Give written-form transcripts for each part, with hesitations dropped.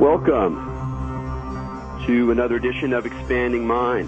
Welcome to another edition of Expanding Mind.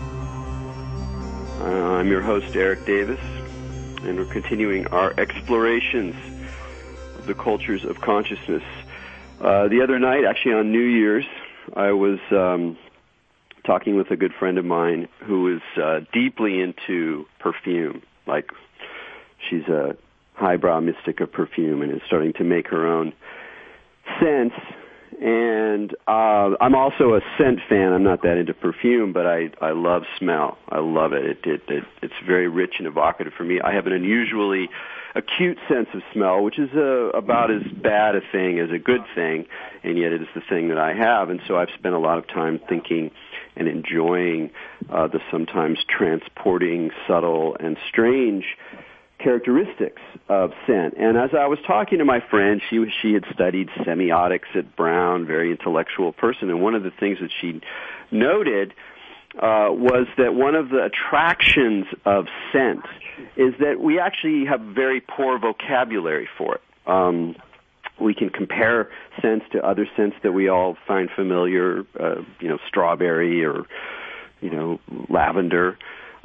I'm your host, Eric Davis, and we're continuing our explorations of the cultures of consciousness. The other night, actually on New Year's, I was talking with a good friend of mine who is deeply into perfume. Like, she's a highbrow mystic of perfume and is starting to make her own scents. And I'm also a scent fan. I'm not that into perfume, but I love smell. I love it. It's very rich and evocative for me. I have an unusually acute sense of smell, which is about as bad a thing as a good thing, and yet it is the thing that I have. And so I've spent a lot of time thinking and enjoying the sometimes transporting, subtle, and strange characteristics of scent. And as I was talking to my friend, she had studied semiotics at Brown, very intellectual person, and one of the things that she noted was that one of the attractions of scent is that we actually have very poor vocabulary for it. We can compare scents to other scents that we all find familiar, strawberry or, lavender,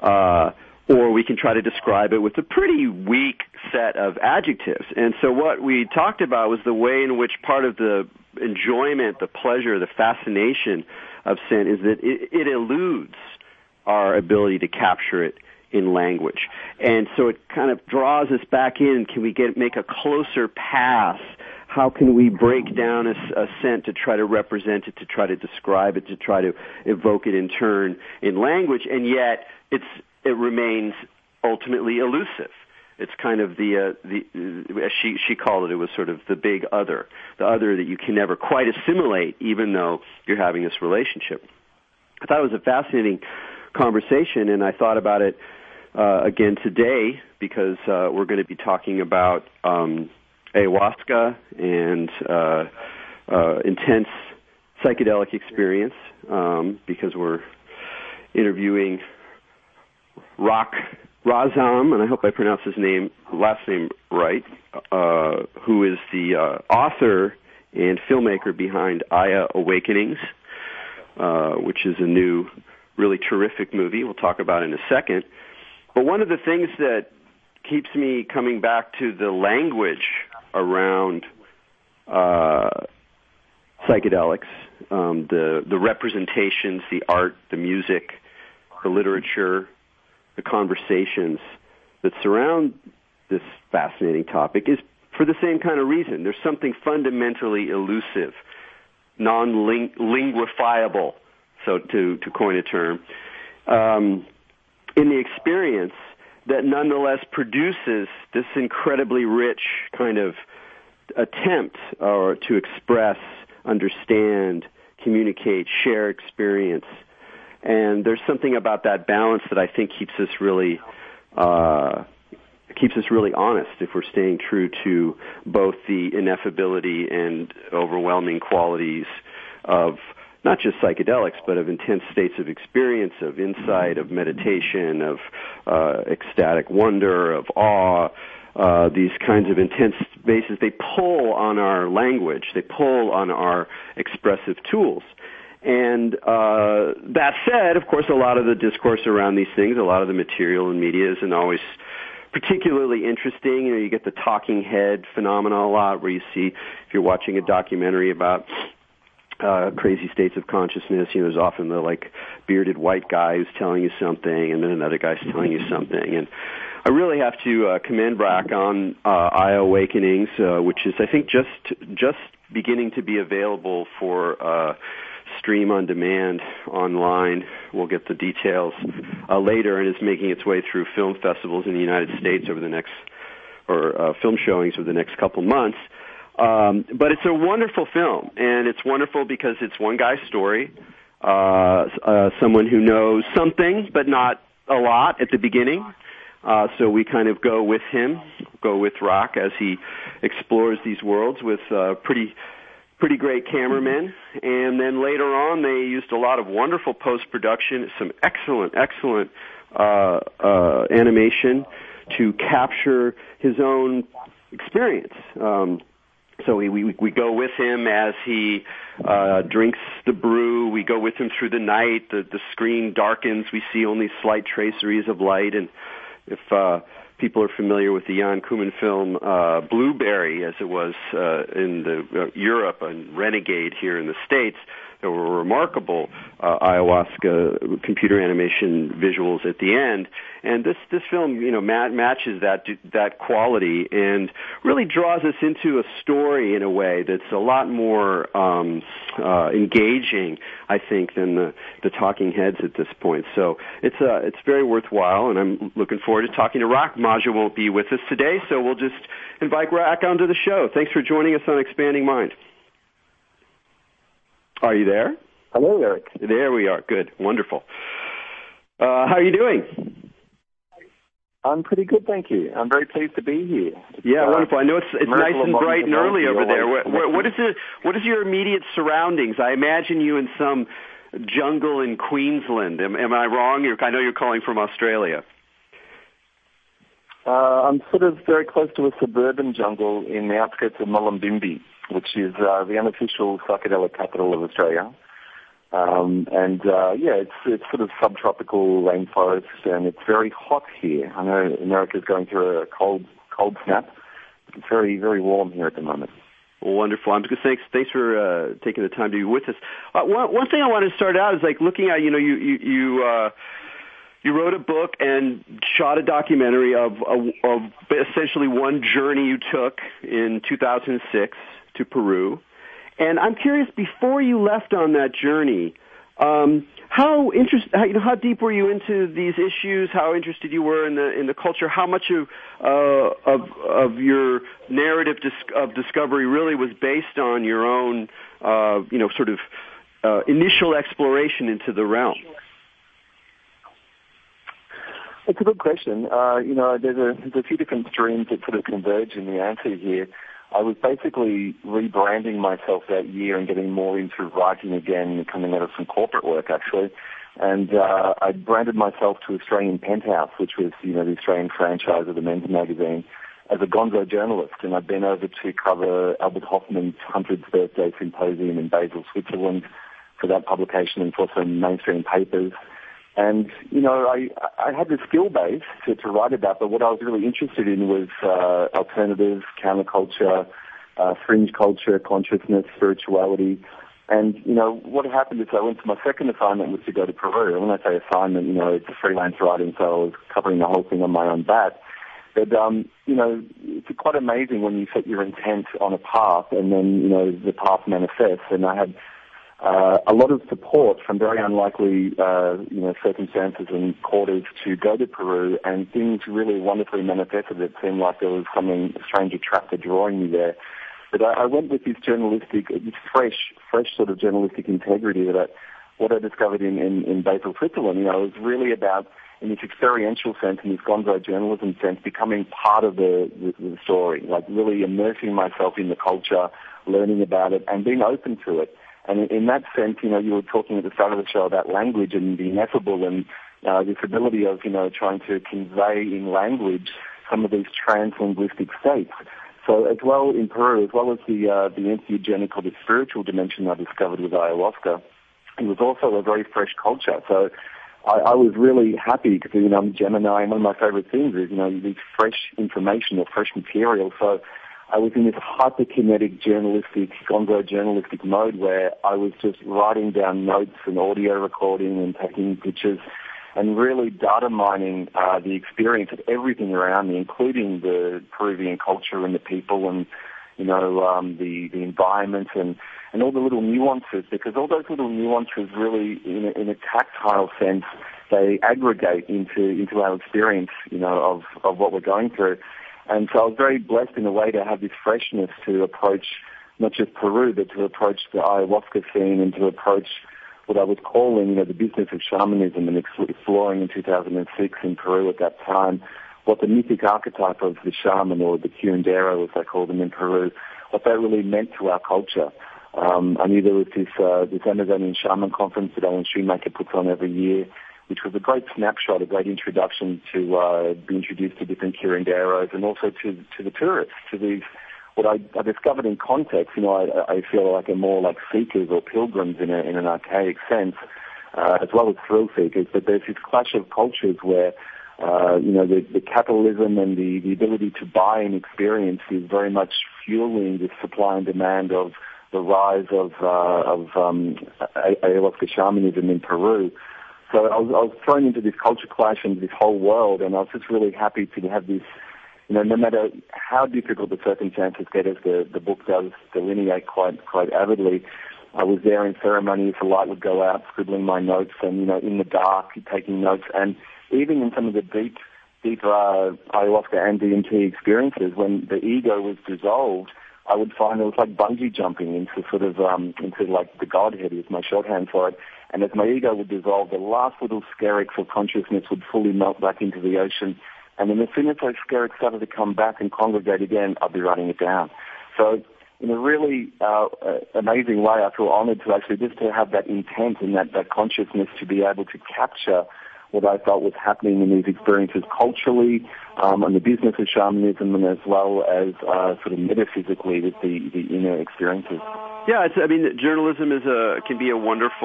or we can try to describe it with a pretty weak set of adjectives. And so what we talked about was the way in which part of the enjoyment, the pleasure, the fascination of scent is that it eludes our ability to capture it in language. And so it kind of draws us back in. Can we make a closer pass? How can we break down a scent to try to represent it, to try to describe it, to try to evoke it in turn in language, and yet it remains ultimately elusive. It's kind of as she called it was sort of the big other, the other that you can never quite assimilate, even though you're having this relationship. I thought it was a fascinating conversation, and I thought about it again today because we're going to be talking about ayahuasca and intense psychedelic experience because we're interviewing Rock Razam, and I hope I pronounced his last name right, who is the author and filmmaker behind Aya Awakenings, which is a new, really terrific movie we'll talk about in a second. But one of the things that keeps me coming back to the language around psychedelics, the representations, the art, the music, the literature, the conversations that surround this fascinating topic is for the same kind of reason. There's something fundamentally elusive, non-linguifiable, so to coin a term, in the experience that nonetheless produces this incredibly rich kind of attempt to express, understand, communicate, share experience. And there's something about that balance that I think keeps us really honest if we're staying true to both the ineffability and overwhelming qualities of not just psychedelics, but of intense states of experience, of insight, of meditation, of ecstatic wonder, of awe. These kinds of intense bases, they pull on our language, they pull on our expressive tools. And that said, of course, a lot of the discourse around these things, a lot of the material and media isn't always particularly interesting. You get the talking head phenomena a lot, where you see, if you're watching a documentary about crazy states of consciousness, there's often the bearded white guy who's telling you something, and then another guy's telling you something. And I really have to commend Brack on Aya Awakenings, which is, I think, just beginning to be available for stream on demand online. We'll get the details later, and is making its way through film festivals in the United States over the next, or film showings over the next couple months. But it's a wonderful film, and it's wonderful because it's one guy's story, someone who knows something, but not a lot at the beginning. So we kind of go with him, go with Rock as he explores these worlds with pretty great cameramen. And then later on, they used a lot of wonderful post-production, some excellent animation to capture his own experience. So we go with him as he drinks the brew. We go with him through the night. The screen darkens. We see only slight traceries of light. And if people are familiar with the Jan Koeman film Blueberry, as it was in Europe, and Renegade here in the States, there were remarkable ayahuasca computer animation visuals at the end. And this film, matches that quality and really draws us into a story in a way that's a lot more engaging, I think, than the talking heads at this point. So it's very worthwhile, and I'm looking forward to talking to Rak. Maja won't be with us today, so we'll just invite Rak onto the show. Thanks for joining us on Expanding Mind. Are you there? Hello, Eric. There we are. Good. Wonderful. How are you doing? I'm pretty good, thank you. I'm very pleased to be here. Yeah, wonderful. I know it's nice and bright and early over there. What is your immediate surroundings? I imagine you in some jungle in Queensland. Am I wrong? I know you're calling from Australia. I'm sort of very close to a suburban jungle in the outskirts of Mullumbimby, which is the unofficial psychedelic capital of Australia. It's sort of subtropical rainforest, and it's very hot here. I know America's going through a cold snap. It's very, very warm here at the moment. Wonderful. Thanks for taking the time to be with us. One thing I want to start out is like looking at, you wrote a book and shot a documentary of essentially one journey you took in 2006 to Peru. And I'm curious, before you left on that journey, how deep were you into these issues? How interested you were in the culture? How much of your narrative of discovery really was based on your own, initial exploration into the realm? It's a good question. There's a few different streams that sort of converge in the answer here. I was basically rebranding myself that year and getting more into writing again, coming out of some corporate work, actually. And I branded myself to Australian Penthouse, which was, the Australian franchise of the men's magazine, as a gonzo journalist. And I've been over to cover Albert Hoffman's 100th birthday symposium in Basel, Switzerland, for that publication and for some mainstream papers. And, I had the skill base to write about, but what I was really interested in was alternative, counterculture, fringe culture, consciousness, spirituality. And, what happened is I went to my second assignment was to go to Peru. And when I say assignment, it's freelance writing, so I was covering the whole thing on my own bat. But, it's quite amazing when you set your intent on a path and then, the path manifests. And I had a lot of support from very unlikely, circumstances and quarters to go to Peru, and things really wonderfully manifested. It seemed like there was something strange attractor drawing me there. But I went with this fresh sort of journalistic integrity what I discovered in Basel, Switzerland, it was really about, in this experiential sense, in this gonzo journalism sense, becoming part of the story, like really immersing myself in the culture, learning about it, and being open to it. And in that sense, you were talking at the start of the show about language and the ineffable and this ability of, trying to convey in language some of these trans-linguistic states. So as well in Peru, as well as the entheogenic or the spiritual dimension I discovered with ayahuasca, it was also a very fresh culture. So I was really happy because, I'm Gemini, and one of my favorite things is, these fresh information or fresh material. So I was in this hyperkinetic gonzo journalistic mode where I was just writing down notes and audio recording and taking pictures and really data mining the experience of everything around me, including the Peruvian culture and the people and, the environment and all the little nuances, because all those little nuances really, in a tactile sense, they aggregate into our experience, of what we're going through. And so I was very blessed in a way to have this freshness to approach not just Peru, but to approach the ayahuasca scene and to approach what I was calling, the business of shamanism, and exploring in 2006 in Peru at that time what the mythic archetype of the shaman, or the curandero as they call them in Peru, what that really meant to our culture. I knew there was this Amazonian shaman conference that Alan Shoemaker puts on every year, which was a great snapshot, a great introduction to be introduced to different curanderos and also to the tourists, to these what I discovered in context, I feel like I'm more like seekers or pilgrims in an archaic sense, as well as thrill seekers. But there's this clash of cultures where, the capitalism and the ability to buy an experience is very much fueling the supply and demand of the rise of ayahuasca shamanism in Peru. So I was thrown into this culture clash and this whole world, and I was just really happy to have this. No matter how difficult the circumstances get, as the book does delineate quite avidly, I was there in ceremonies. The light would go out, scribbling my notes, and in the dark, taking notes, and even in some of the deep ayahuasca and DMT experiences, when the ego was dissolved, I would find it was like bungee jumping into sort of into like the Godhead is my shorthand for it. And as my ego would dissolve, the last little skerricks of consciousness would fully melt back into the ocean. And then as soon as those skerricks started to come back and congregate again, I'd be writing it down. So in a really amazing way, I feel honored to actually just to have that intent and that consciousness to be able to capture what I felt was happening in these experiences culturally, and the business of shamanism, and as well as sort of metaphysically with the inner experiences. Yeah, journalism can give you a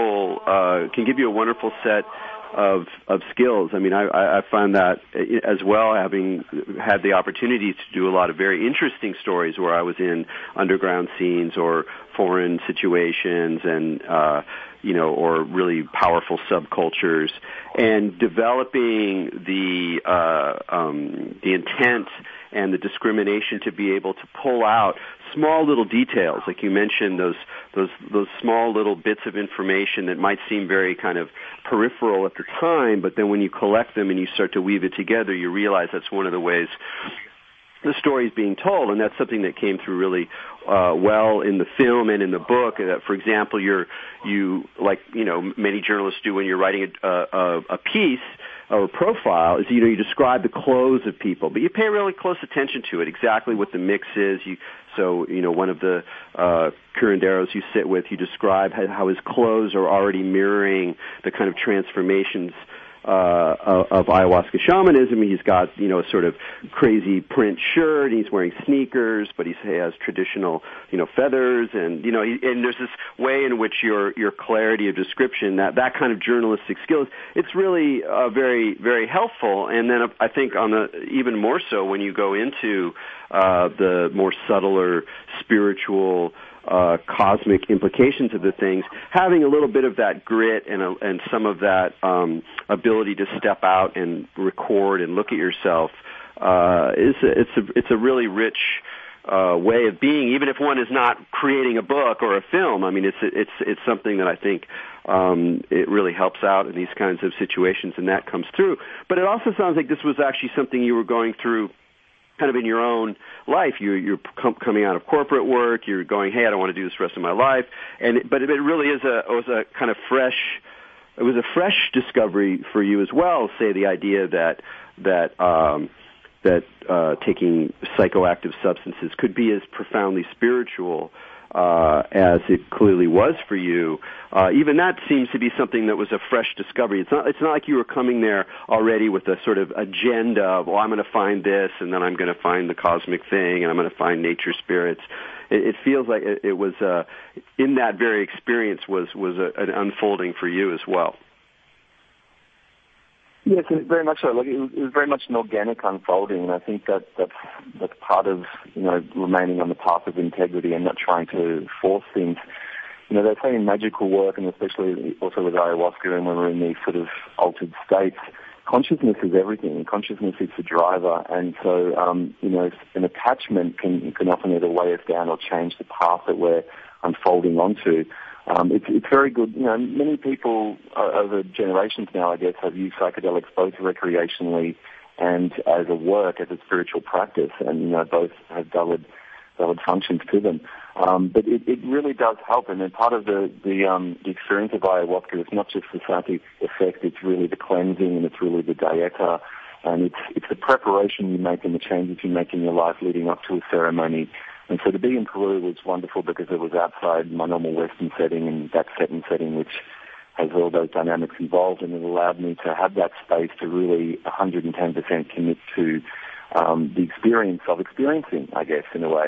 wonderful set of skills. I find that as well, having had the opportunity to do a lot of very interesting stories where I was in underground scenes or foreign situations and or really powerful subcultures, and developing the intent and the discrimination to be able to pull out small little details, like you mentioned, those small little bits of information that might seem very kind of peripheral at the time, but then when you collect them and you start to weave it together, you realize that's one of the ways the story is being told, and that's something that came through really well in the film and in the book. For example, many journalists do when you're writing a piece or a profile, is you describe the clothes of people, but you pay really close attention to it, exactly what the mix is. One of the curanderos you sit with, you describe how his clothes are already mirroring the kind of transformations of ayahuasca shamanism. He's got, a sort of crazy print shirt, he's wearing sneakers, but he has traditional, feathers, and, and there's this way in which your clarity of description, that kind of journalistic skills, it's really very, very helpful. And then I think even more so when you go into the more subtler spiritual cosmic implications of the things, having a little bit of that grit and some of that ability to step out and record and look at yourself it's a really rich way of being, even if one is not creating a book or a film. It's something that I think it really helps out in these kinds of situations, and that comes through. But it also sounds like this was actually something you were going through kind of in your own life. You're coming out of corporate work. You're going, hey, I don't want to do this the rest of my life. But it really was a kind of fresh. It was a fresh discovery for you as well. Say the idea that taking psychoactive substances could be as profoundly spiritual as it clearly was for you. Even that seems to be something that was a fresh discovery. It's not like you were coming there already with a sort of agenda of, I'm going to find this, and then I'm going to find the cosmic thing, and I'm going to find nature spirits. It feels like it was in that very experience was an unfolding for you as well. Yes, very much so. It was very much an organic unfolding, and I think that's part of remaining on the path of integrity and not trying to force things. They say in magical work, and especially also with ayahuasca, and when we're in these sort of altered states, consciousness is everything. Consciousness is the driver, and so an attachment can often either weigh us down or change the path that we're unfolding onto. It's very good. Many people over generations now, I guess, have used psychedelics both recreationally and as a work, as a spiritual practice, and both have valid functions to them. But it really does help, and then part of the experience of ayahuasca is not just the psychic effect; it's really the cleansing, and it's really the dieta, and it's the preparation you make and the changes you make in your life leading up to a ceremony. And so to be in Peru was wonderful because it was outside my normal Western setting, and that setting which has all those dynamics involved, and it allowed me to have that space to really 110% commit to the experience of experiencing, I guess, in a way.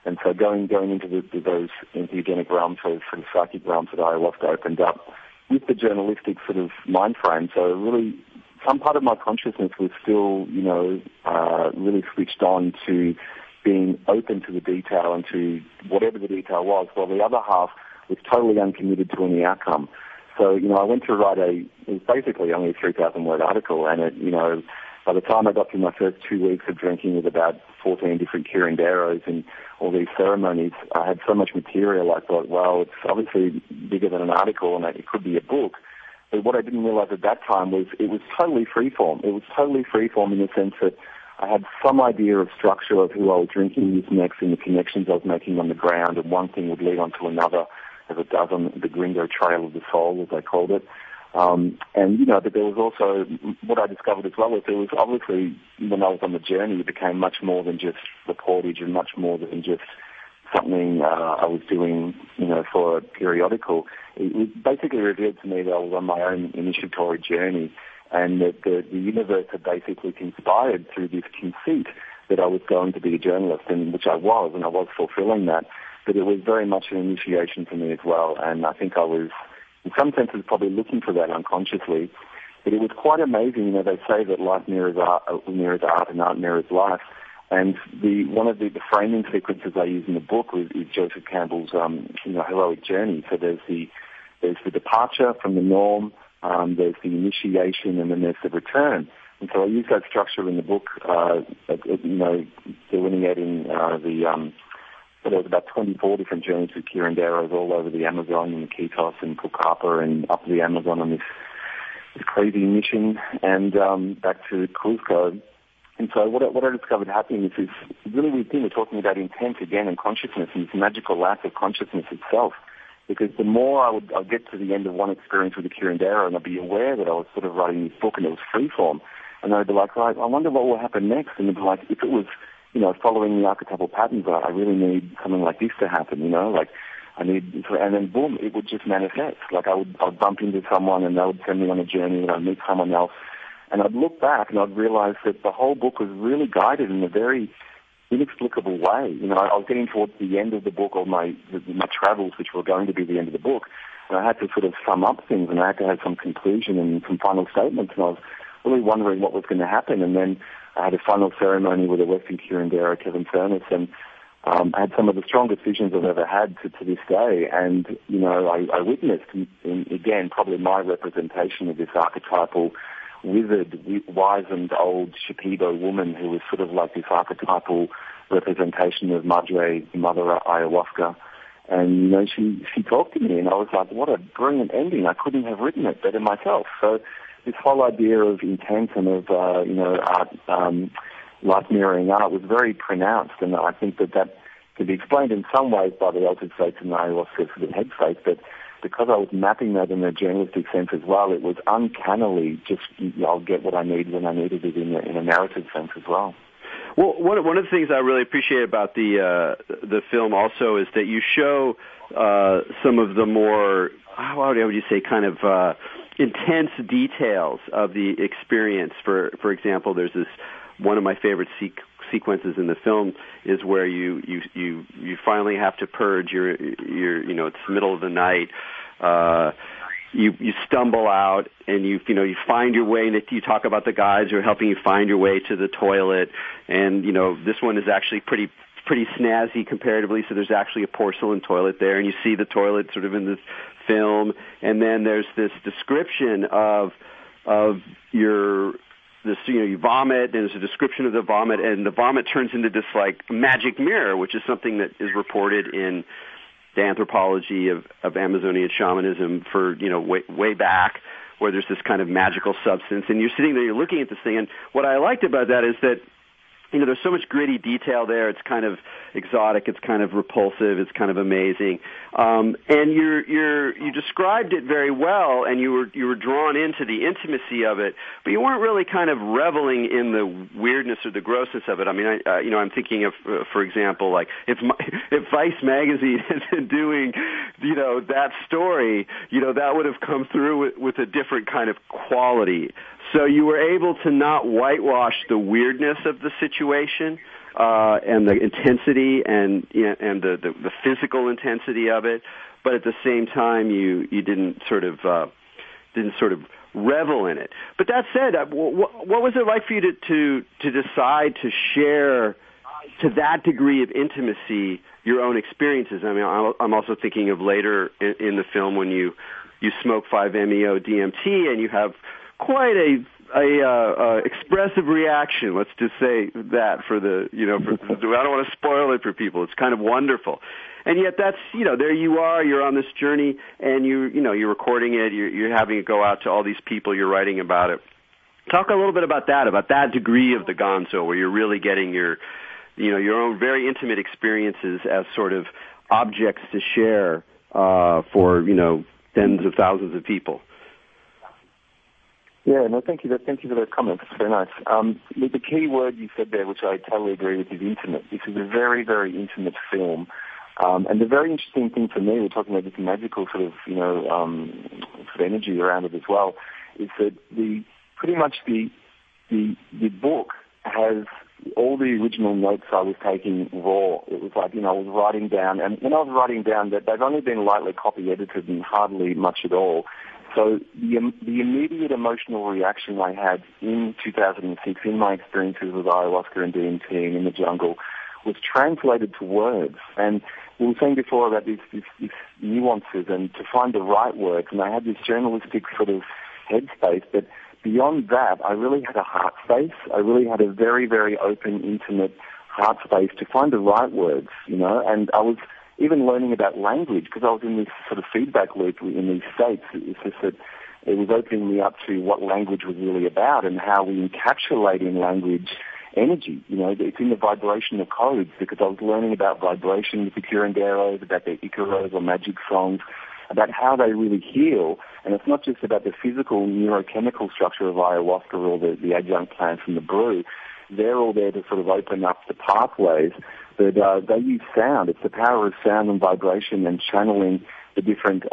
And so going into those entheogenic realms, those sort of psychic realms that ayahuasca opened up with the journalistic sort of mind frame. So really, some part of my consciousness was still, really switched on to being open to the detail and to whatever the detail was, while the other half was totally uncommitted to any outcome. So, I went to write it was basically only a 3,000-word article, and it, by the time I got through my first 2 weeks of drinking with about 14 different curanderos and all these ceremonies, I had so much material, I thought, well, it's obviously bigger than an article and it could be a book. But what I didn't realize at that time was it was totally freeform. It was totally freeform in the sense that I had some idea of structure of who I was drinking with next and the connections I was making on the ground, and one thing would lead on to another, as it does on the Gringo Trail of the Soul, as they called it. But there was also, what I discovered as well, is there was obviously, when I was on the journey, it became much more than just reportage and much more than just something I was doing, for a periodical. It basically revealed to me that I was on my own initiatory journey, and that the universe had basically conspired through this conceit that I was going to be a journalist, and which I was, and I was fulfilling that. But it was very much an initiation for me as well, and I think I was, in some senses, probably looking for that unconsciously. But it was quite amazing. They say that life mirrors art and art mirrors life. And one of the framing sequences I use in the book is Joseph Campbell's, heroic journey. So there's the departure from the norm, there's the initiation, and then there's the return. And so I use that structure in the book, delineating there was about 24 different journeys with curanderos all over the Amazon and Iquitos and Pucallpa and up the Amazon on this crazy mission, and back to Cuzco. And so what I discovered happening is this really weird thing. We're talking about intent again and consciousness and this magical lack of consciousness itself. Because the more I'd get to the end of one experience with a curandero, and I'd be aware that I was sort of writing this book and it was freeform, and I'd be like, right, I wonder what will happen next. And it'd be like, if it was, following the archetypal patterns, I really need something like this to happen, like I need, and then boom, it would just manifest. Like I'd bump into someone and they would send me on a journey, and I'd meet someone else, and I'd look back and I'd realize that the whole book was really guided in a very inexplicable way. I was getting towards the end of the book, or my travels, which were going to be the end of the book, and I had to sort of sum up things, and I had to have some conclusion and some final statements, and I was really wondering what was going to happen. And then I had a final ceremony with a Western curandero, Kevin Furness, and I had some of the strongest visions I've ever had to this day. And, I witnessed, again, probably my representation of this archetypal, withered, wizened old Shipibo woman who was sort of like this archetypal representation of Madre, Mother Ayahuasca. And, she talked to me, and I was like, what a brilliant ending. I couldn't have written it better myself. So this whole idea of intent and of, art, life mirroring art was very pronounced, and I think that can be explained in some ways by the altered states and the ayahuasca sort of head state, but because I was mapping that in a journalistic sense as well, it was uncannily just, I'll get what I need when I needed it in a narrative sense as well. Well, one of the things I really appreciate about the film also is that you show some of the more, how would you say, kind of intense details of the experience. For example, there's this one of my favorite sequences in the film is where you finally have to purge your it's the middle of the night. You stumble out and you find your way, and you talk about the guys who are helping you find your way to the toilet, and this one is actually pretty snazzy comparatively, so there's actually a porcelain toilet there, and you see the toilet sort of in this film, and then there's this description of you vomit, and there's a description of the vomit, and the vomit turns into this like magic mirror, which is something that is reported in the anthropology of Amazonian shamanism for, way back, where there's this kind of magical substance, and you're sitting there, you're looking at this thing, and what I liked about that is that there's so much gritty detail there. It's kind of exotic. It's kind of repulsive. It's kind of amazing. And you described it very well, and you were drawn into the intimacy of it, but you weren't really kind of reveling in the weirdness or the grossness of it. I mean, I'm thinking of, for example, like if Vice magazine had been doing, that story, that would have come through with a different kind of quality. So you were able to not whitewash the weirdness of the situation and the intensity and the physical intensity of it, but at the same time you didn't sort of revel in it. But that said, what was it like for you to decide to share to that degree of intimacy your own experiences? I mean, I'm also thinking of later in the film when you smoke 5-MeO DMT and you have quite a expressive reaction. Let's just say that for the, I don't want to spoil it for people. It's kind of wonderful. And yet that's, there you are, you're on this journey and you're recording it, you're having it go out to all these people, you're writing about it. Talk a little bit about that degree of the gonzo where you're really getting your own very intimate experiences as sort of objects to share, for, tens of thousands of people. Yeah, no, thank you. Thank you for the comments. It's very nice. The key word you said there, which I totally agree with, is intimate. This is a very, very intimate film. And the very interesting thing for me, we're talking about this magical sort of, sort of energy around it as well, is that pretty much the book has all the original notes I was taking raw. It was like, I was writing down, and when I was writing down that they've only been lightly copy edited and hardly much at all. So the immediate emotional reaction I had in 2006 in my experiences with ayahuasca and DMT and in the jungle was translated to words. And we were saying before about these nuances and to find the right words. And I had this journalistic sort of headspace, but beyond that, I really had a heart space. I really had a very, very open, intimate heart space to find the right words, and I was even learning about language because I was in this sort of feedback loop in these states. It's just that it was opening me up to what language was really about and how we encapsulate in language energy. It's in the vibrational codes because I was learning about vibration with the curanderos, about their icaros or magic songs, about how they really heal. And it's not just about the physical neurochemical structure of ayahuasca or the adjunct plants and the brew. They're all there to sort of open up the pathways. But they use sound. It's the power of sound and vibration and channeling the different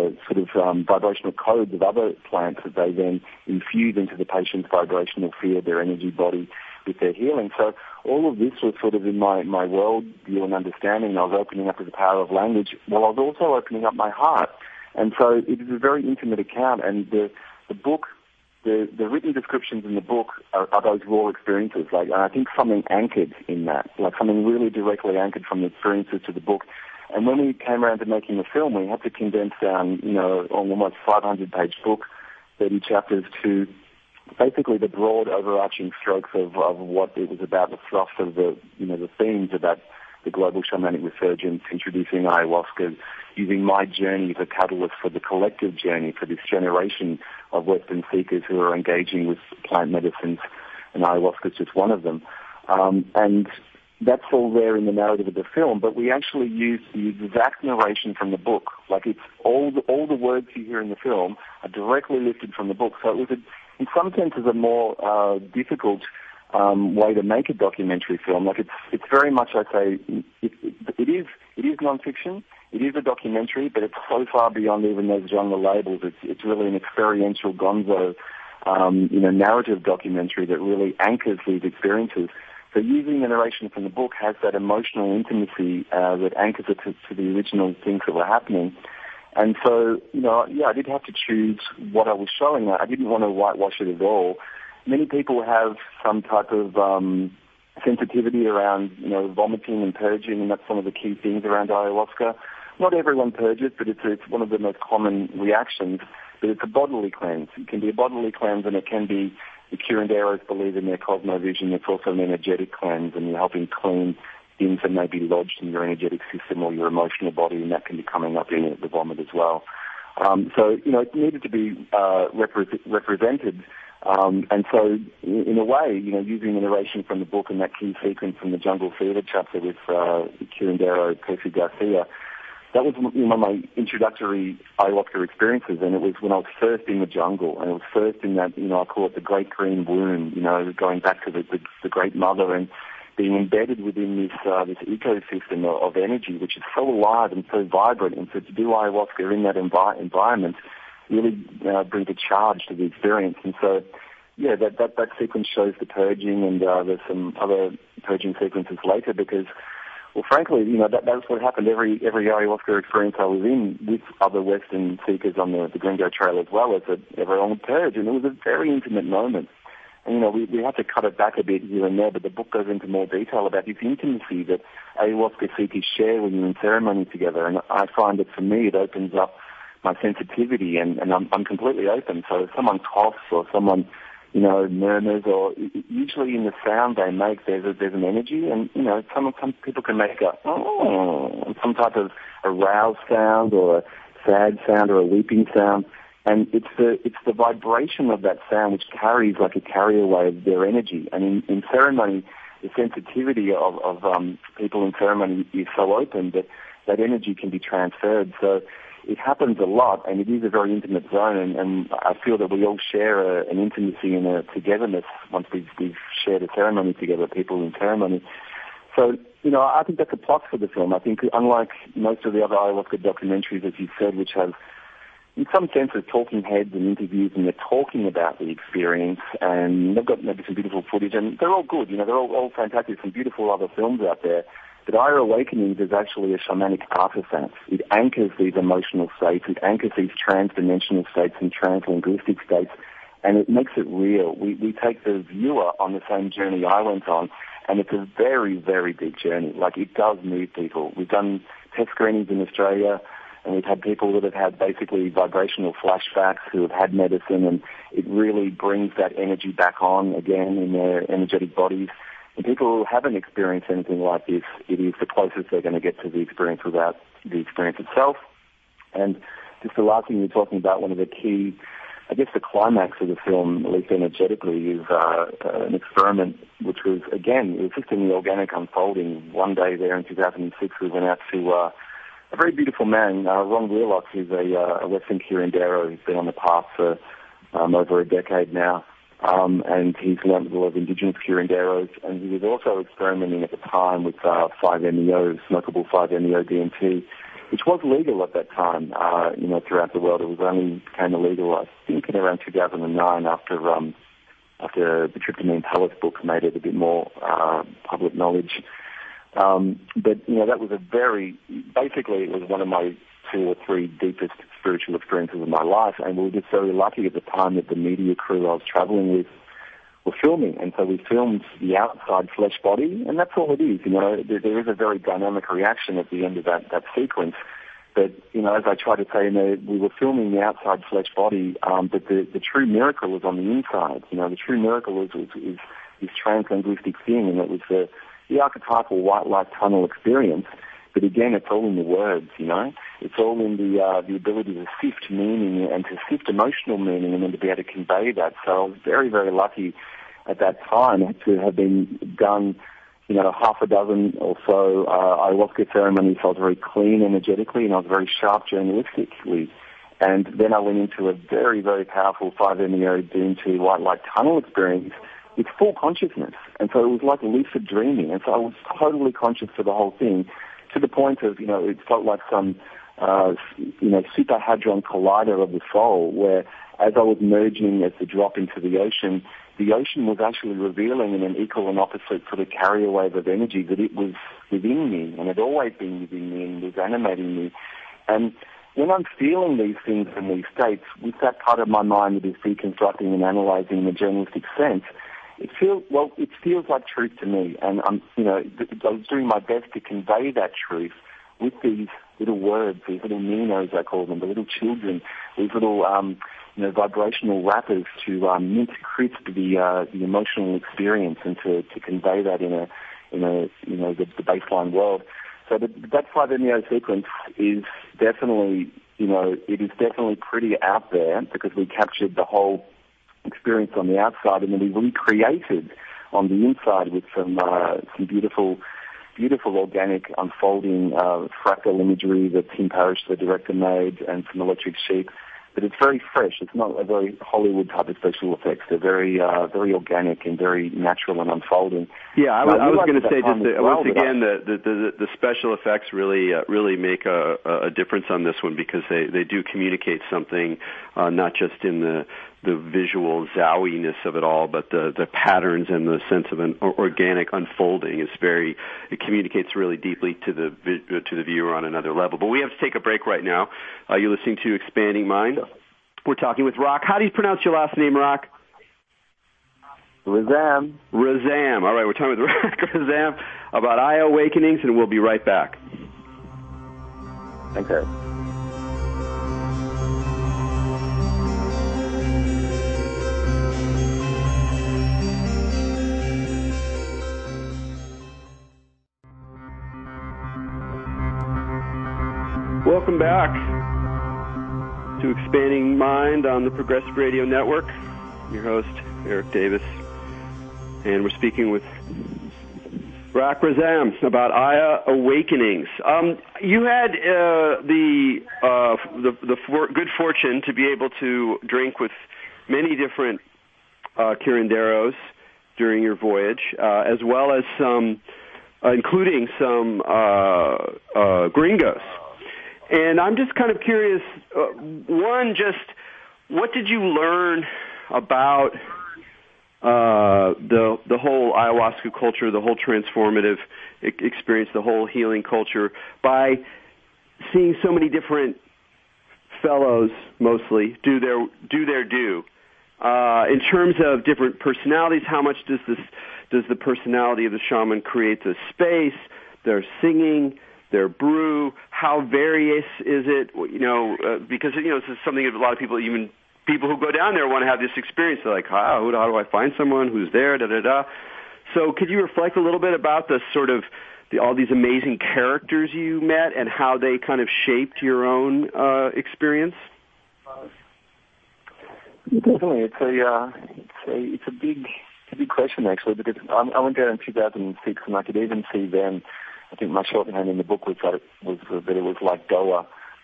vibrational codes of other plants that they then infuse into the patient's vibrational field, their energy body, with their healing. So all of this was sort of in my world view and understanding. I was opening up to the power of language while I was also opening up my heart. And so it is a very intimate account. And the book, the written descriptions in the book are those raw experiences. And I think something anchored in that, like something really directly anchored from the experiences to the book. And when we came around to making the film, we had to condense down, an almost 500-page book, 30 chapters, to basically the broad overarching strokes of what it was about, the thrust of the themes about the global shamanic resurgence, introducing ayahuasca, using my journey as a catalyst for the collective journey for this generation of Western seekers who are engaging with plant medicines, and ayahuasca is just one of them. And that's all there in the narrative of the film, but we actually used the exact narration from the book. Like it's all the words you hear in the film are directly lifted from the book. So it was in some senses a more difficult way to make a documentary film. Like it's very much, I say, it is nonfiction. It is a documentary, but it's so far beyond even those genre labels. It's really an experiential gonzo, narrative documentary that really anchors these experiences. So using the narration from the book has that emotional intimacy that anchors it to the original things that were happening. And so, I did have to choose what I was showing. I didn't want to whitewash it at all. Many people have some type of sensitivity around, vomiting and purging, and that's one of the key things around ayahuasca. Not everyone purges, but it's one of the most common reactions. But it's a bodily cleanse. It can be a bodily cleanse, and it can be, the curanderos believe in their cosmovision, it's also an energetic cleanse, and you're helping clean things that may be lodged in your energetic system or your emotional body, and that can be coming up in the vomit as well. So, it needed to be represented. And so, in a way, using the narration from the book and that key sequence from the Jungle Fever chapter with curandero Percy Garcia, that was my introductory ayahuasca experiences, and it was when I was first in the jungle, and it was first in that, I call it the great green womb, going back to the great mother and being embedded within this ecosystem of energy, which is so alive and so vibrant. And so to do ayahuasca in that environment really brings a charge to the experience. And so that sequence shows the purging, and there's some other purging sequences later because, well, frankly, that's what happened every ayahuasca experience I was in with other Western seekers on the Gringo Trail as well, as everyone would purge, and it was a very intimate moment. And, we have to cut it back a bit here and there, but the book goes into more detail about this intimacy that ayahuasca seekers share when you're in ceremony together. And I find that for me, it opens up my sensitivity, and I'm completely open. So if someone coughs or someone, murmurs, or usually in the sound they make, there's an energy, and, some people can make some type of a roused sound or a sad sound or a weeping sound. And it's the vibration of that sound which carries like a carrier of their energy. And in ceremony, the sensitivity of people in ceremony is so open that energy can be transferred. So it happens a lot, and it is a very intimate zone. And I feel that we all share an intimacy and a togetherness once we've shared a ceremony together, people in ceremony. So, I think that's a plus for the film. I think unlike most of the other ayahuasca documentaries, as you said, which have in some sense of talking heads and interviews, and they're talking about the experience, and they've got maybe some beautiful footage, and they're all good, they're all fantastic, some beautiful other films out there. But Aya Awakenings is actually a shamanic artifact. It anchors these emotional states, it anchors these trans-dimensional states and trans-linguistic states, and it makes it real. We take the viewer on the same journey I went on, and it's a very, very big journey. Like, it does move people. We've done test screenings in Australia, and we've had people that have had basically vibrational flashbacks who have had medicine, and it really brings that energy back on again in their energetic bodies. And people who haven't experienced anything like this, it is the closest they're going to get to the experience without the experience itself. And just the last thing you're talking about, one of the key, I guess the climax of the film, at least energetically, is an experiment which was, again, it was just in the organic unfolding. One day there in 2006, we went out to a very beautiful man, Ron Wheelock, who's a Western curandero. He's been on the path for over a decade now, and he's learned with a lot of indigenous curanderos, and he was also experimenting at the time with 5-MeO, smokable 5-MeO DMT, which was legal at that time, throughout the world. It was only became illegal, I think, in around 2009 after the Tryptamine Palace book made it a bit more public knowledge. But that was basically it was one of my 2 or 3 deepest spiritual experiences of my life, and we were just very lucky at the time that the media crew I was traveling with were filming, and so we filmed the outside flesh body, and that's all it is. There is a very dynamic reaction at the end of that sequence. But, as I try to say, we were filming the outside flesh body, but the true miracle was on the inside. The true miracle is this trans-linguistic thing, and it was the archetypal white light tunnel experience. But again, it's all in the words, It's all in the ability to sift meaning and to sift emotional meaning, and then to be able to convey that. So I was very, very lucky at that time to have been done, half a dozen or so ayahuasca ceremonies. So I was very clean energetically, and I was very sharp journalistically. And then I went into a very, very powerful 5-MeO DMT white light tunnel experience with full consciousness. And so it was like lucid dreaming. And so I was totally conscious for the whole thing, to the point of, it felt like some, super hadron collider of the soul, where as I was merging as the drop into the ocean was actually revealing in an equal and opposite sort of carrier wave of energy that it was within me, and had always been within me, and was animating me. And when I'm feeling these things in these states, with that part of my mind that is deconstructing and analyzing in a journalistic sense, it feels like truth to me, and I was doing my best to convey that truth with these little words, these little Ninos, I call them, the little children, these little, vibrational rappers to mint crisp the emotional experience, and to convey that in the baseline world. So that 5-MeO sequence is definitely, it is definitely pretty out there, because we captured the whole experience on the outside, and then we recreated on the inside with some beautiful organic unfolding fractal imagery that Tim Parrish, the director, made, and some electric sheep. But it's very fresh. It's not a very Hollywood type of special effects. They're very organic and very natural and unfolding. Yeah, I was going to say once again the special effects really make a difference on this one, because they do communicate something, not just in visual zowiness of it all, but the patterns and the sense of an organic unfolding it communicates really deeply to the viewer on another level. But we have to take a break right now. You're listening to Expanding Mind. We're talking with Rock. How do you pronounce your last name, Rock? Razam. Razam. All right, we're talking with Rock Razam about Aya Awakenings, and we'll be right back. Okay. Welcome back to Expanding Mind on the Progressive Radio Network. Your host, Eric Davis. And we're speaking with Rock Razam about Aya Awakenings. You had the good fortune to be able to drink with many different curanderos during your voyage, as well as some, including some gringos. And I'm just kind of curious, one, just what did you learn about the whole ayahuasca culture, the whole transformative experience, the whole healing culture, by seeing so many different fellows, mostly, do their due? In terms of different personalities, how much does the personality of the shaman create the space, their singing, their brew, how various is it? Because this is something that a lot of people, even people who go down there, want to have this experience. They're like, how do I find someone who's there? Da da da. So, could you reflect a little bit about the sort of all these amazing characters you met and how they kind of shaped your own experience? Definitely, it's a big question actually, because I went there in 2006, and I could even see then. I think my shorthand in the book was that it was like Goa,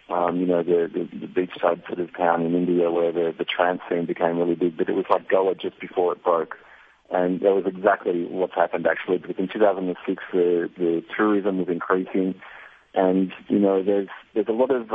the beachside sort of town in India where the trance scene became really big, but it was like Goa just before it broke. And that was exactly what's happened actually, because in 2006 the tourism was increasing, and there's a lot of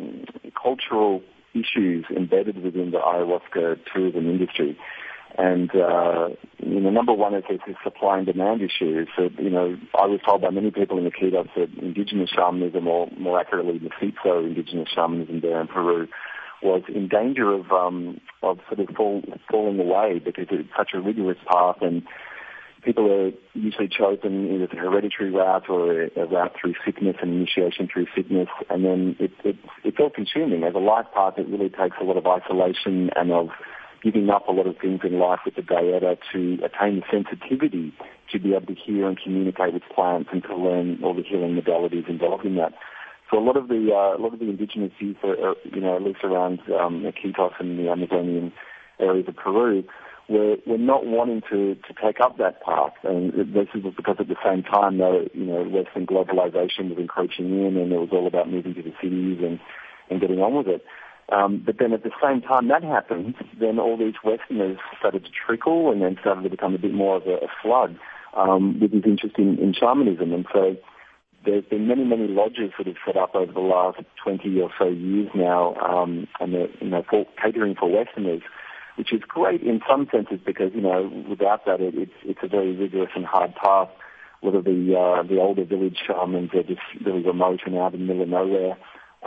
cultural issues embedded within the ayahuasca tourism industry. And, number one is this supply and demand issue. So, I was told by many people in the Iquitos that indigenous shamanism, or more accurately, Mestizo indigenous shamanism there in Peru, was in danger of sort of falling away because it's such a rigorous path, and people are usually chosen either the hereditary route or a route through sickness and initiation through sickness, and then it's all consuming. As a life path, it really takes a lot of isolation and of giving up a lot of things in life with the Gaeta to attain the sensitivity to be able to hear and communicate with plants and to learn all the healing modalities involved in that. So a lot of the indigenous youth, at least around Iquitos and the Amazonian areas of Peru, were not wanting to take up that path. And this is because at the same time, Western globalization was encroaching in, and it was all about moving to the cities and getting on with it. But then at the same time that happened, then all these Westerners started to trickle and then started to become a bit more of a flood with this interest in shamanism. And so there's been many, many lodges that have set up over the last 20 or so years now, and they're catering for Westerners, which is great in some senses because, without that it's a very rigorous and hard path. A lot of the older village shamans are just really remote and out in the middle of nowhere.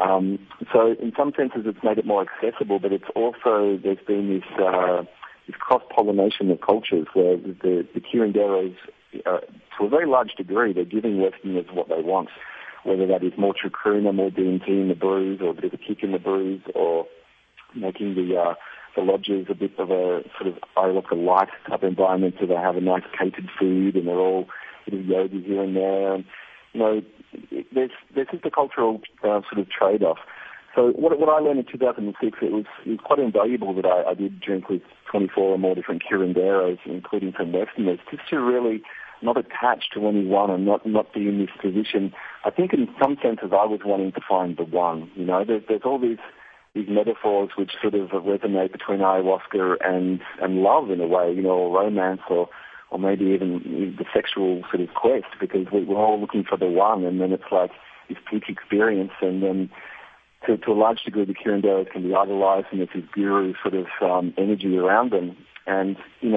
So in some senses it's made it more accessible, but it's also, there's been this cross-pollination of cultures where the curanderos, to a very large degree, they're giving Westerners what they want, whether that is more trichruna, more DMT in the brews, or a bit of a kick in the brews, or making the lodges a bit of a sort of ayahuasca light type environment, so they have a nice catered food and they're all a bit of yoga here and there. And, there's just a cultural sort of trade-off. So what I learned in 2006, it was quite invaluable that I did drink with 24 or more different curanderos, including some Westerners, just to really not attach to any one and not be in this position. I think in some senses I was wanting to find the one. There's all these metaphors which sort of resonate between ayahuasca and love in a way, or romance, or maybe even the sexual sort of quest, because we're all looking for the one, and then it's like this peak experience, and then to a large degree, the curanderos can be idolized, and there's this guru sort of energy around them. And,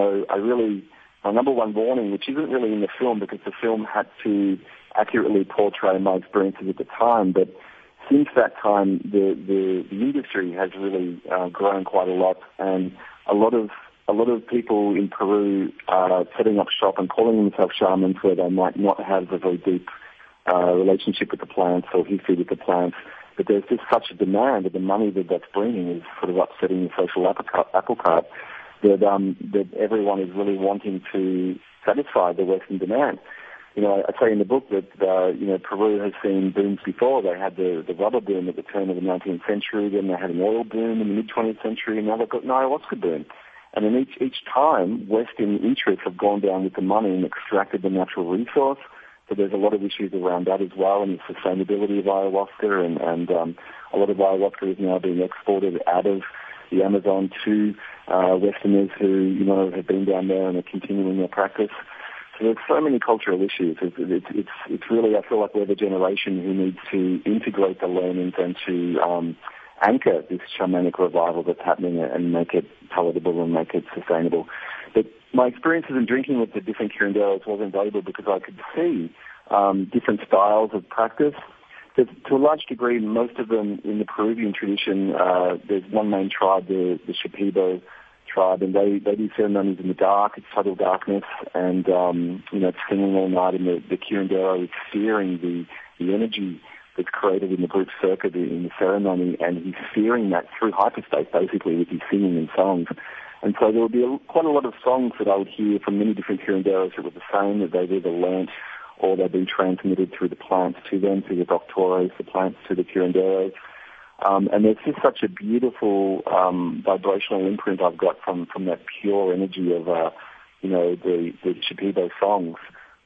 my number one warning, which isn't really in the film because the film had to accurately portray my experiences at the time, but since that time, the industry has really grown quite a lot, and a lot of people in Peru are setting up shop and calling themselves shamans where they might not have a very deep relationship with the plants or history with the plants. But there's just such a demand that the money that's bringing is sort of upsetting the social apple cart that everyone is really wanting to satisfy the Western demand. I say in the book that, Peru has seen booms before. They had the rubber boom at the turn of the 19th century, then they had an oil boom in the mid-20th century, and now they've got an ayahuasca boom. And then each time, Western interests have gone down with the money and extracted the natural resource. So there's a lot of issues around that as well, and the sustainability of ayahuasca, and a lot of ayahuasca is now being exported out of the Amazon to Westerners who, have been down there and are continuing their practice. So there's so many cultural issues. It's really, I feel like we're the generation who needs to integrate the learnings and to anchor this shamanic revival that's happening and make it palatable and make it sustainable. But my experiences in drinking with the different curanderos was invaluable because I could see different styles of practice. To a large degree, most of them in the Peruvian tradition, there's one main tribe, the Shipibo tribe, and they do ceremonies in the dark. It's total darkness, and it's singing all night, and the curandero is fearing the energy that's created in the group circuit in the ceremony, and he's fearing that through hyperspace, basically, with his singing and songs. And so there would be quite a lot of songs that I would hear from many different curanderos that were the same, that they'd either learnt or they'd been transmitted through the plants to them, through the doctores, the plants to the curanderos. And there's just such a beautiful vibrational imprint I've got from that pure energy of, the Shipibo songs.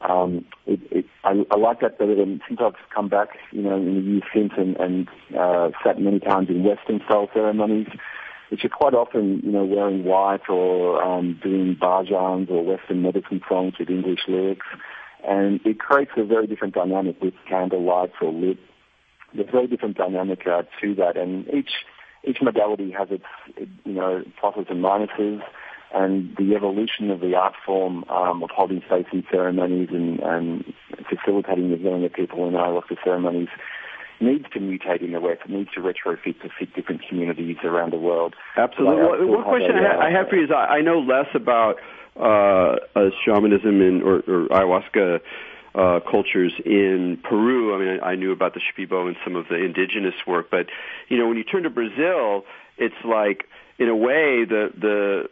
I like that better than since I've come back, in the years since and sat many times in Western style ceremonies, which are quite often, wearing white or doing bhajans or Western medicine songs with English lyrics. And it creates a very different dynamic with candle lights or lit. There's a very different dynamic to that, and each modality has its pluses and minuses, and the evolution of the art form of holding space in ceremonies and facilitating the learning of people in ayahuasca ceremonies needs to mutate in the West. It needs to retrofit to fit different communities around the world. Absolutely. One question I have for you is I know less about shamanism or ayahuasca cultures in Peru. I mean, I knew about the Shipibo and some of the indigenous work, but when you turn to Brazil, it's like in a way the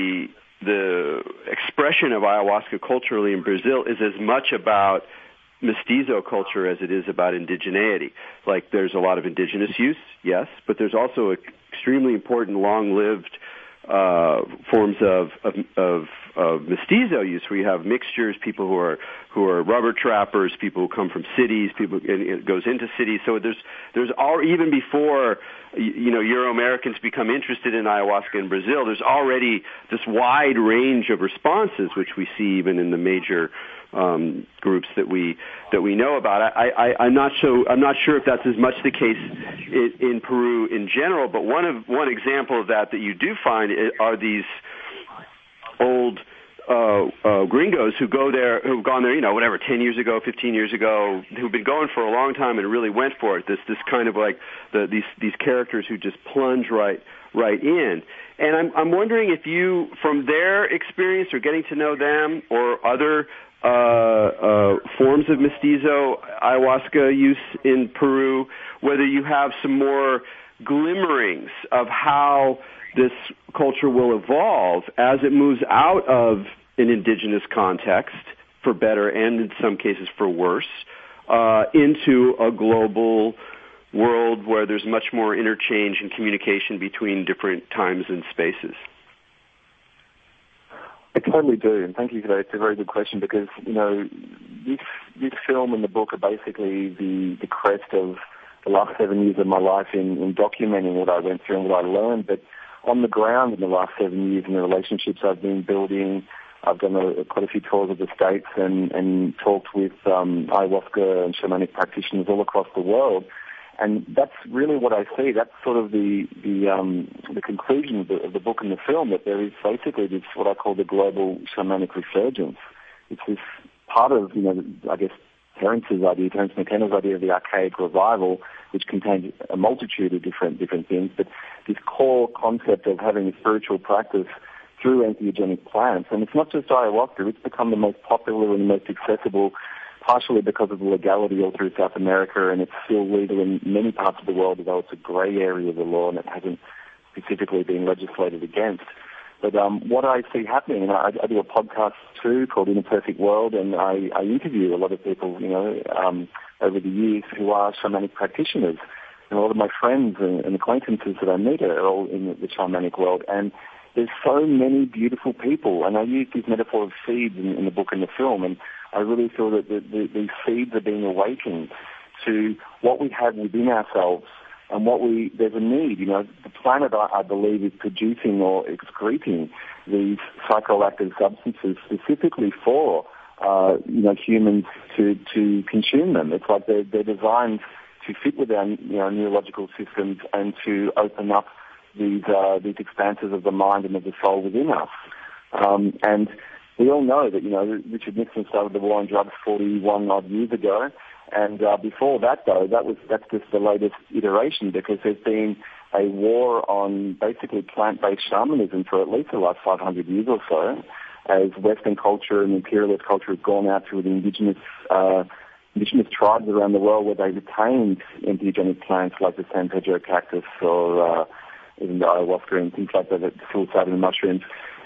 expression of ayahuasca culturally in Brazil is as much about mestizo culture as it is about indigeneity. Like there's a lot of indigenous use, yes, but there's also extremely important long-lived forms of mestizo use, where you have mixtures, people who are rubber trappers, people who come from cities, and it goes into cities. So there's all, even before Euro Americans become interested in ayahuasca in Brazil, there's already this wide range of responses, which we see even in the major groups that we know about. I'm not sure if that's as much the case in Peru in general, but one example of that you do find are these old gringos who've gone there, 10 years ago, 15 years ago, who've been going for a long time and really went for it. This kind of like these characters who just plunge right in. And I'm wondering if you, from their experience or getting to know them or other forms of mestizo ayahuasca use in Peru, whether you have some more glimmerings of how this culture will evolve as it moves out of an indigenous context, for better and in some cases for worse, into a global world where there's much more interchange and communication between different times and spaces. I totally do, and thank you for that. It's a very good question because, this film and the book are basically the crest of the last 7 years of my life in documenting what I went through and what I learned. But on the ground in the last 7 years and the relationships I've been building, I've done quite a few tours of the States and talked with ayahuasca and shamanic practitioners all across the world. And that's really what I see. That's sort of the conclusion of the book and the film, that there is basically this, what I call the global shamanic resurgence. It's this part of, I guess, Terence McKenna's idea of the archaic revival, which contains a multitude of different things, but this core concept of having a spiritual practice through entheogenic plants. And it's not just ayahuasca, it's become the most popular and the most accessible, partially because of the legality all through South America, and it's still legal in many parts of the world, although it's a grey area of the law and it hasn't specifically been legislated against. But what I see happening, and I do a podcast too called In a Perfect World, and I interview a lot of people, over the years who are shamanic practitioners. And a lot of my friends and acquaintances that I meet are all in the shamanic world. And there's so many beautiful people, and I use this metaphor of seeds in the book and the film, and I really feel that these seeds are being awakened to what we have within ourselves. And there's a need, the planet, I believe, is producing or excreting these psychoactive substances specifically for, humans to consume them. It's like they're designed to fit with our, neurological systems and to open up these expanses of the mind and of the soul within us. And we all know that, Richard Nixon started the war on drugs 41 odd years ago. And before that, though, that's just the latest iteration, because there's been a war on basically plant-based shamanism for at least the last 500 years or so, as Western culture and imperialist culture has gone out to the indigenous tribes around the world, where they retained entheogenic plants like the San Pedro cactus or even the ayahuasca and things like that, the psilocybin mushrooms.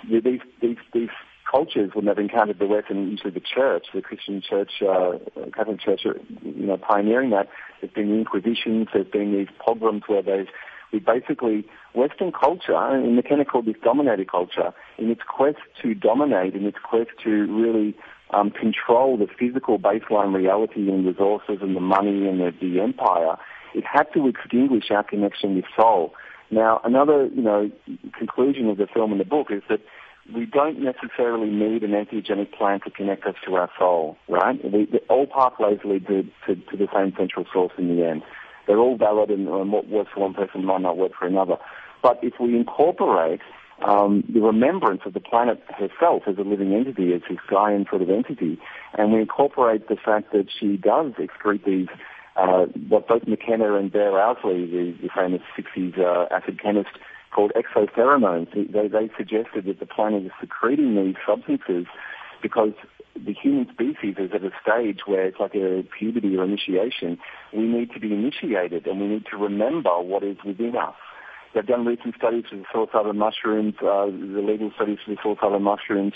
These cultures, when they've encountered the West, and usually the church, the Christian church, Catholic church, pioneering that. There's been the Inquisitions, there's been these pogroms where we basically, Western culture, and McKenna called this dominator culture, in its quest to dominate, in its quest to really control the physical baseline reality and resources and the money and the empire, it had to extinguish our connection with soul. Now, another, conclusion of the film and the book is that we don't necessarily need an entheogenic plant to connect us to our soul, right? All pathways lead to the same central source in the end. They're all valid, and what works for one person might not work for another. But if we incorporate the remembrance of the planet herself as a living entity, as this Gaian sort of entity, and we incorporate the fact that she does excrete these, what both McKenna and Bear Owsley, the famous 60s acid chemist, called exopheromones. They suggested that the planet is secreting these substances because the human species is at a stage where it's like a puberty or initiation. We need to be initiated, and we need to remember what is within us. They've done recent studies for the psilocybin mushrooms, the legal studies for the psilocybin mushrooms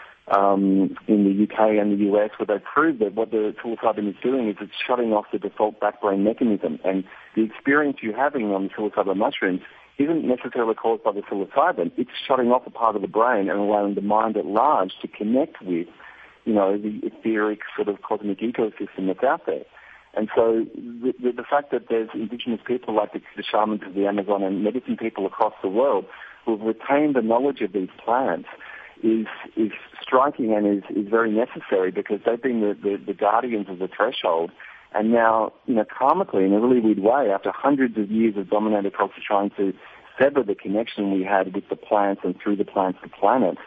in the UK and the US, where they prove that what the psilocybin is doing is it's shutting off the default backbrain mechanism. And the experience you're having on the psilocybin mushrooms isn't necessarily caused by the psilocybin. It's shutting off a part of the brain and allowing the mind at large to connect with, the etheric sort of cosmic ecosystem that's out there. And so the fact that there's indigenous people like the shamans of the Amazon and medicine people across the world who have retained the knowledge of these plants is striking and is very necessary, because they've been the guardians of the threshold. And now, karmically, in a really weird way, after hundreds of years of dominated culture trying to sever the connection we had with the plants and through the plants the planet,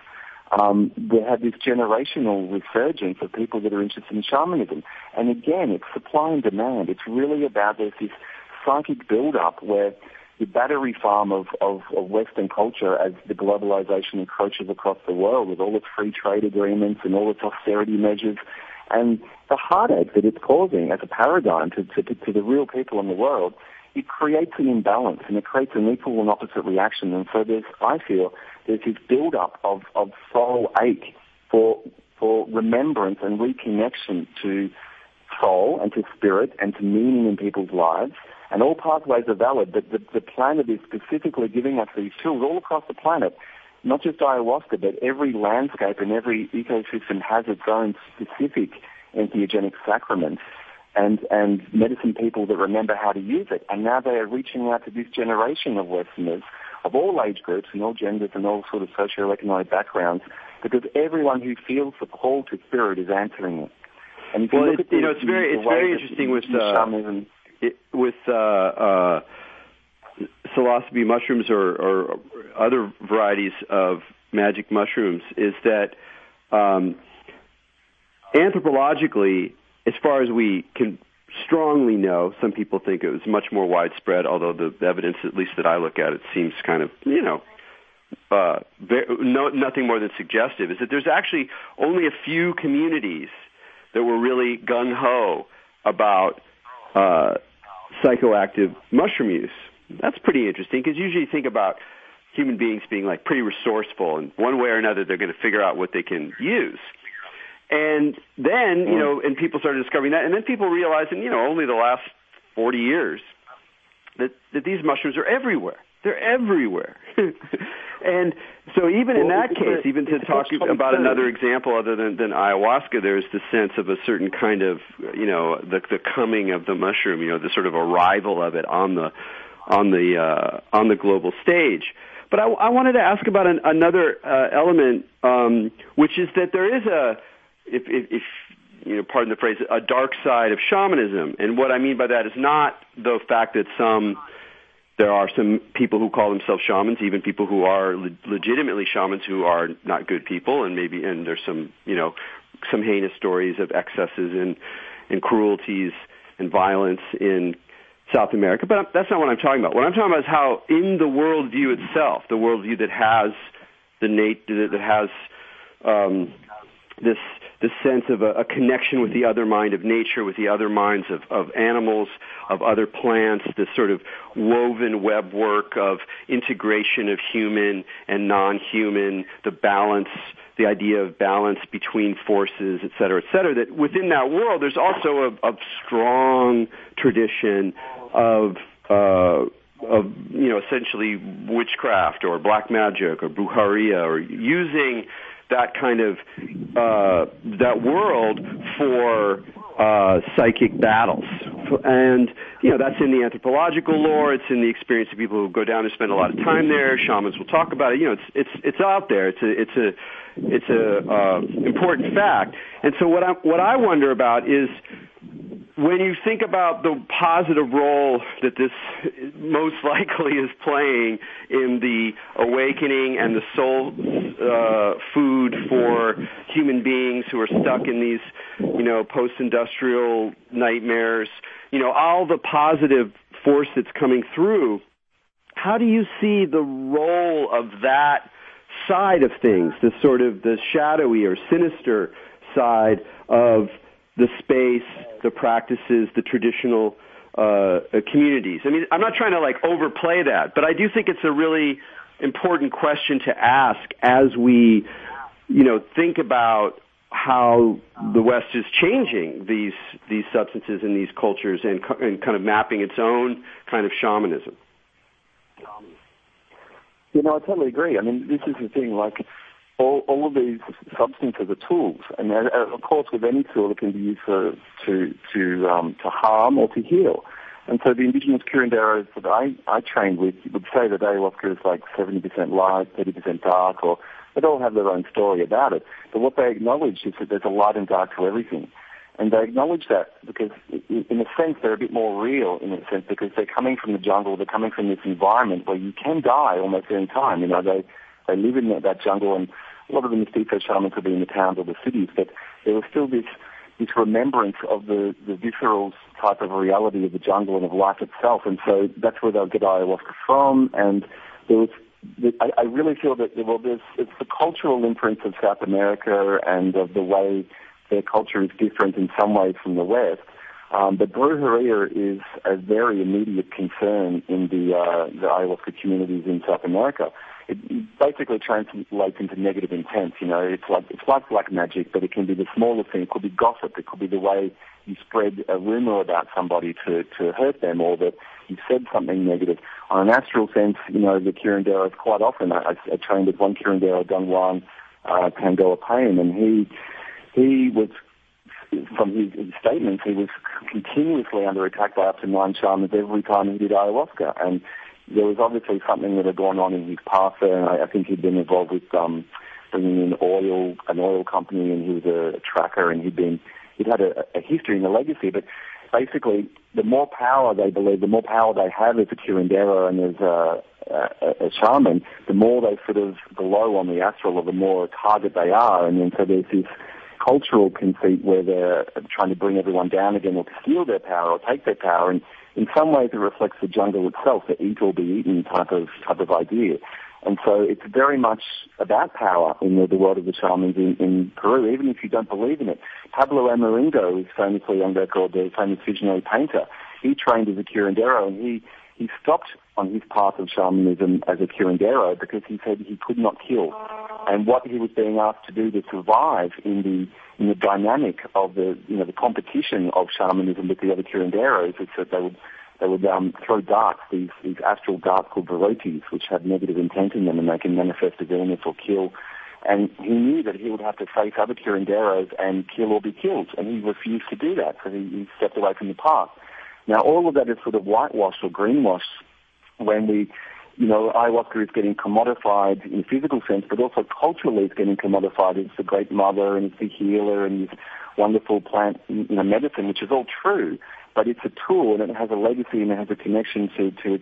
we had this generational resurgence of people that are interested in shamanism. And again, it's supply and demand. It's really about there's this psychic build-up where the battery farm of Western culture, as the globalization encroaches across the world with all its free trade agreements and all its austerity measures, and the heartache that it's causing as a paradigm to the real people in the world, it creates an imbalance, and it creates an equal and opposite reaction. And so I feel there's this build-up of soul ache for remembrance and reconnection to soul and to spirit and to meaning in people's lives. And all pathways are valid, but the planet is specifically giving us these tools all across the planet. Not just ayahuasca, but every landscape and every ecosystem has its own specific entheogenic sacrament and medicine people that remember how to use it. And now they are reaching out to this generation of Westerners of all age groups and all genders and all sort of socioeconomic backgrounds, because everyone who feels the call to spirit is answering it. And if you look at it's very interesting with shamanism. with psilocybe mushrooms or other varieties of magic mushrooms is that anthropologically, as far as we can strongly know, some people think it was much more widespread, although the evidence, at least that I look at, it seems kind of, nothing more than suggestive, is that there's actually only a few communities that were really gung-ho about psychoactive mushroom use. That's pretty interesting, because usually you think about human beings being like pretty resourceful, and one way or another they're going to figure out what they can use. And then, and people started discovering that, and then people realized in, only the last 40 years that these mushrooms are everywhere. They're everywhere. And so even in that case, even to talk about another example other than ayahuasca, there's the sense of a certain kind of, the coming of the mushroom, the sort of arrival of it on the global stage. But I wanted to ask about another element, which is that there is if pardon the phrase, a dark side of shamanism. And what I mean by that is not the fact that there are some people who call themselves shamans, even people who are legitimately shamans who are not good people, and there's some heinous stories of excesses and cruelties and violence in South America. But that's not what I'm talking about. What I'm talking about is how in the worldview itself, the worldview that has this sense of a connection with the other mind of nature, with the other minds of animals, of other plants, this sort of woven web work of integration of human and non-human, the balance, the idea of balance between forces, et cetera, that within that world there's also a strong tradition of essentially witchcraft or black magic or brujeria, or using that kind of that world for psychic battles. And that's in the anthropological lore, it's in the experience of people who go down and spend a lot of time there. Shamans will talk about it. It's out there. It's a important fact. And so what I wonder about is, when you think about the positive role that this most likely is playing in the awakening and the soul food for human beings who are stuck in these, post-industrial nightmares, all the positive force that's coming through, how do you see the role of that side of things, the sort of the shadowy or sinister side of the space, the practices, the traditional communities? I mean, I'm not trying to overplay that, but I do think it's a really important question to ask as we, think about how the West is changing these substances and these cultures and kind of mapping its own kind of shamanism. I totally agree. I mean, this is the thing, all of these substances are tools, and of course, with any tool, it can be used to harm or to heal. And so the indigenous curanderos that I trained with would say that ayahuasca is 70% light, 30% dark, or they all have their own story about it. But what they acknowledge is that there's a light and dark to everything. And they acknowledge that because, in a sense, they're a bit more real, in a sense, because they're coming from the jungle, they're coming from this environment where you can die almost any time. They live in that jungle, and a lot of the mestizo shamans will be in the towns or the cities, but there was still this remembrance of the visceral type of reality of the jungle and of life itself. And so that's where they'll get ayahuasca from. And I really feel that it's the cultural imprint of South America and of the way their culture is different in some ways from the West. But brujeria is a very immediate concern in the ayahuasca communities in South America. It basically translates into negative intent. It's like black magic, but it can be the smallest thing. It could be gossip. It could be the way you spread a rumor about somebody to hurt them, or that you said something negative. On an astral sense, the curanderos quite often. I trained with one curandero, Don Juan Pangoa Paine, and he was, from his statements, he was continuously under attack by up to 9 shamans every time he did ayahuasca. And there was obviously something that had gone on in his past there, and I think he'd been involved with bringing in an oil company, and he was a tracker, and he'd been it had a history and a legacy, but basically the more power they believe, the more power they have as a curandero and as a shaman, the more they sort of glow on the astral, or the more a target they are. And then so there's this cultural conceit where they're trying to bring everyone down again, or to steal their power or take their power. And in some ways it reflects the jungle itself, the eat or be eaten type of idea. And so it's very much about power in the world of the shamans in Peru, even if you don't believe in it. Pablo Amaringo is famously on record, the famous visionary painter. He trained as a curandero, and he stopped on his path of shamanism as a curandero because he said he could not kill. And what he was being asked to do to survive in the dynamic of the competition of shamanism with the other curanderos is that they would throw darts, these astral darts called virotes, which have negative intent in them, and they can manifest as illness or kill. And he knew that he would have to face other curanderos and kill or be killed, and he refused to do that, so he stepped away from the path. Now, all of that is sort of whitewashed or greenwashed when ayahuasca is getting commodified in a physical sense, but also culturally it's getting commodified. It's the great mother, and it's the healer, and this wonderful plant, medicine, which is all true. But it's a tool, and it has a legacy, and it has a connection to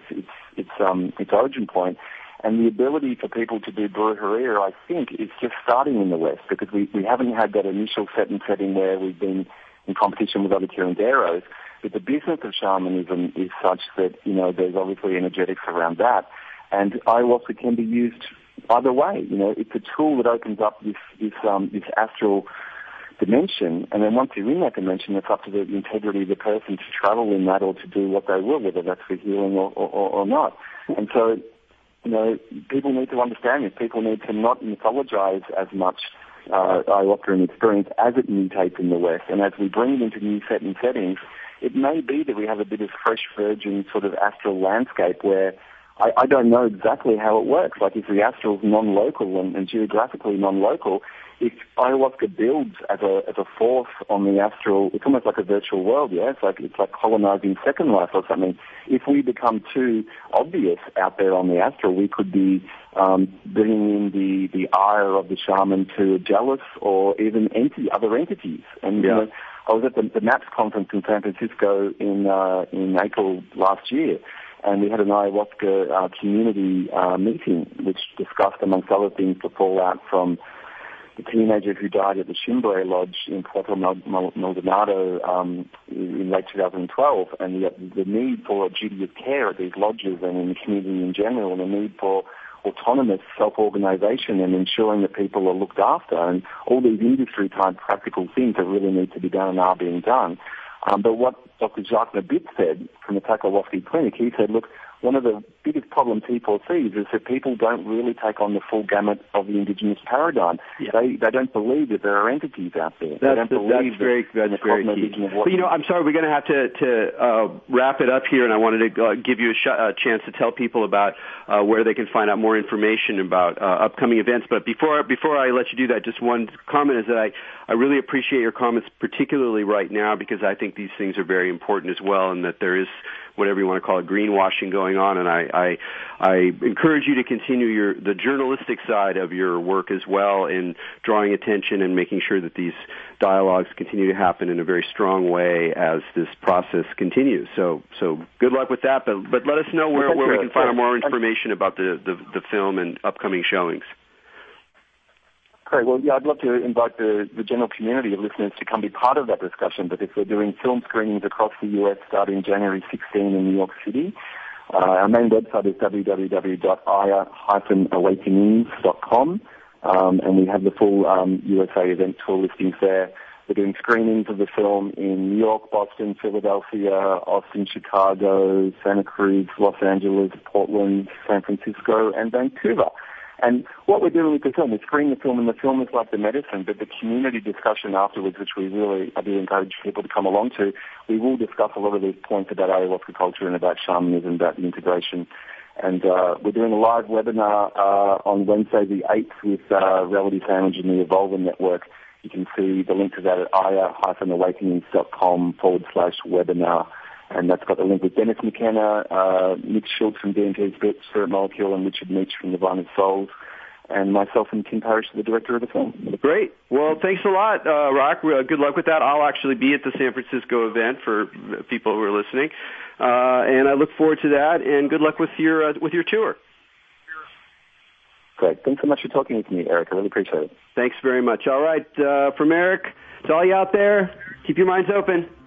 its origin point. And the ability for people to do brujeria, I think, is just starting in the West, because we haven't had that initial setting where we've been in competition with other curanderos. But the business of shamanism is such that, there's obviously energetics around that. And ayahuasca can be used either way. It's a tool that opens up this astral dimension, and then once you're in that dimension, it's up to the integrity of the person to travel in that or to do what they will, whether that's for healing or not. And so, people need to understand this. People need to not mythologize as much ayahuasca and experience as it mutates in the West. And as we bring it into new settings, it may be that we have a bit of fresh, virgin sort of astral landscape where I don't know exactly how it works. Like if the astral is non-local and geographically non-local, if ayahuasca builds as a force on the astral, it's almost like a virtual world, yeah? It's like colonizing Second Life or something. If we become too obvious out there on the astral, we could be bringing in the ire of the shaman to jealous or even other entities. And I was at the MAPS conference in San Francisco in April last year, and we had an ayahuasca community meeting, which discussed, amongst other things, the fallout from the teenager who died at the Shimbre Lodge in Puerto Maldonado in late 2012, and the need for a duty of care at these lodges and in the community in general, and the need for autonomous self-organization and ensuring that people are looked after, and all these industry-type practical things that really need to be done and are being done. But what Dr. Jacques Nabit said from the Takawoski Clinic, he said, look, one of the biggest problems he foresees is that people don't really take on the full gamut of the indigenous paradigm. Yeah. They don't believe that there are entities out there. That's very key. But, I'm sorry, we're going to have to wrap it up here, and I wanted to give you a chance to tell people about where they can find out more information about upcoming events. But before I let you do that, just one comment is that I really appreciate your comments, particularly right now, because I think these things are very important as well, and that there is whatever you want to call it, greenwashing going on, and I encourage you to continue the journalistic side of your work as well in drawing attention and making sure that these dialogues continue to happen in a very strong way as this process continues. So good luck with that, but let us know where we can find out more information about the film and upcoming showings. Great. Well, I'd love to invite the general community of listeners to come be part of that discussion, because we're doing film screenings across the U.S. starting January 16 in New York City. Our main website is www.aya-awakenings.com, and we have the full USA event tour listings there. We're doing screenings of the film in New York, Boston, Philadelphia, Austin, Chicago, Santa Cruz, Los Angeles, Portland, San Francisco, and Vancouver. And what we're doing with the film, we screen the film, and the film is like the medicine, but the community discussion afterwards, which I do encourage people to come along to, we will discuss a lot of these points about ayahuasca culture and about shamanism, about the integration. And we're doing a live webinar on Wednesday the 8th with Reality Sandwich and the Evolver Network. You can see the link to that at aya-awakenings.com/webinar. And that's got the link with Dennis McKenna, Nick Schultz from DMT Spirit Molecule, and Richard Meach from Nirvana Souls. and myself and Tim Parrish, the director of the film. Great. Well, thanks a lot, Rock. Good luck with that. I'll actually be at the San Francisco event for people who are listening, and I look forward to that. And good luck with your tour. Great. Thanks so much for talking with me, Eric. I really appreciate it. Thanks very much. All right, from Eric, to all you out there, keep your minds open.